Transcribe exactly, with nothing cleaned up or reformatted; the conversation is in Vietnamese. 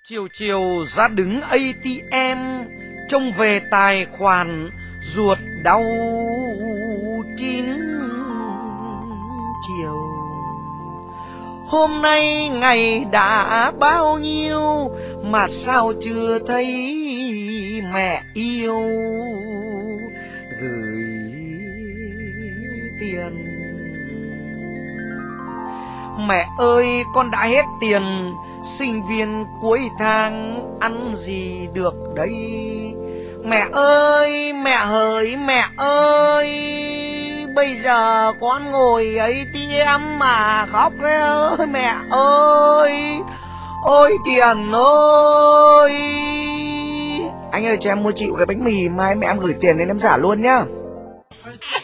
Chiều chiều ra đứng a tê em, trông về tài khoản ruột đau chín chiều. Hôm nay ngày đã bao nhiêu mà sao chưa thấy mẹ yêu gửi tiền. Mẹ ơi, con đã hết tiền sinh viên cuối tháng ăn gì được đây? Mẹ ơi, mẹ hỡi, mẹ ơi, bây giờ con ngồi a tê em mà khóc đấy ơi mẹ ơi. Ôi tiền ơi. Anh ơi cho em mua chịu cái bánh mì mai mẹ em gửi tiền đến em trả luôn nhá.